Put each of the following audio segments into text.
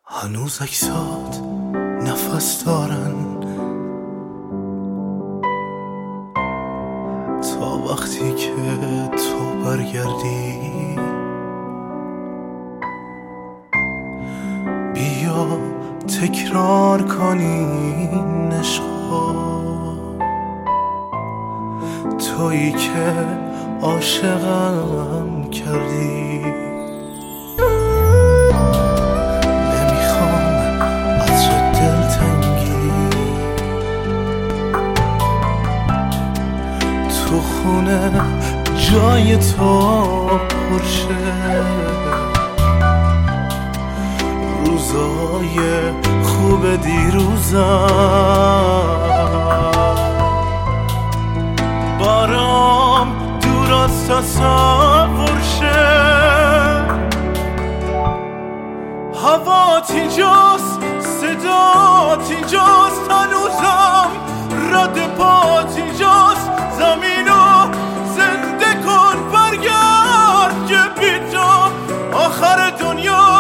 هنوز اجساد نفس دارن تا وقتی که تو برگردی. بیا تکرار کنین عشقا، تویی که عاشقم کردی. نمیخوام از دلتنگی تو خونه جای تو پرشه. روزای خوب دیروزم بارام دور از تصور شه. هوات اینجاست، صدات اینجاست، هنوزم رد پات اینجاست. زمینو زنده کن، برگرد که بی تو آخر دنیا.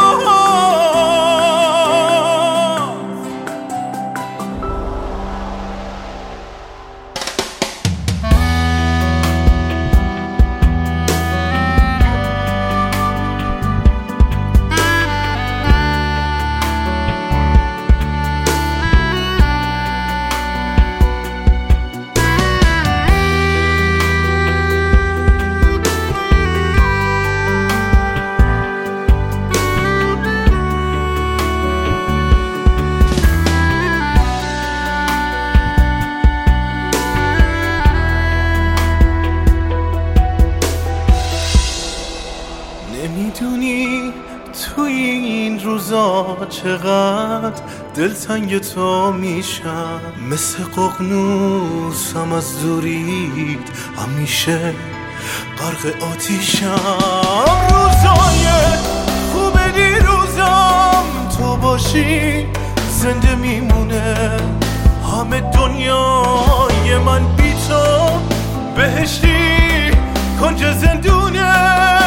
نمیدونی توی این روزا چقدر دلتنگ تو میشم. مثل ققنوسم از دوریت همیشه غرق آتیشم. روزای خوب دیروزم تو باشی زنده میمونه. همه دنیای من بی تو بهشتی کنج زندونه.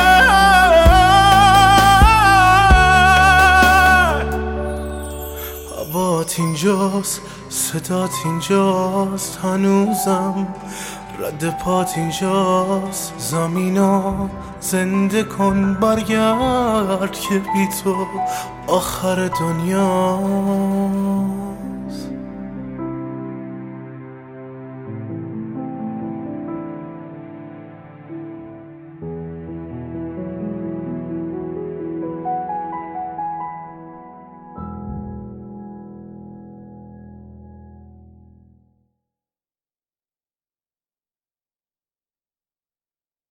هوات اینجاست، صدات اینجاست، هنوزم رد پات اینجاست. زمینو زنده کن، برگرد که بی تو آخر دنیا.